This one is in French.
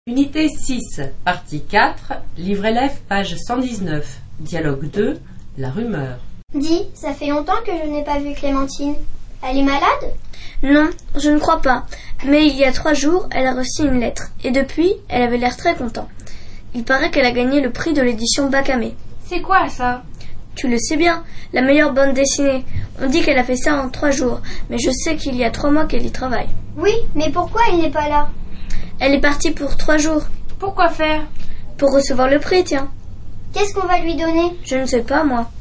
Unité 6, partie 4, livre élève, page 119, dialogue 2, la rumeur. Dis, ça fait longtemps que je n'ai pas vu Clémentine. Elle est malade? Non, je ne crois pas. Mais il y a 3 jours, elle a reçu une lettre. Et depuis, elle avait l'air très contente. Il paraît qu'elle a gagné le prix de l'édition Bacamé. C'est quoi ça? Tu le sais bien, la meilleure bande dessinée. On dit qu'elle a fait ça en 3 jours. Mais je sais qu'il y a 3 mois qu'elle y travaille. Oui, mais pourquoi elle n'est pas là? Elle est partie pour 3 jours. Pourquoi faire? Pour recevoir le prix, tiens. Qu'est-ce qu'on va lui donner? Je ne sais pas, moi.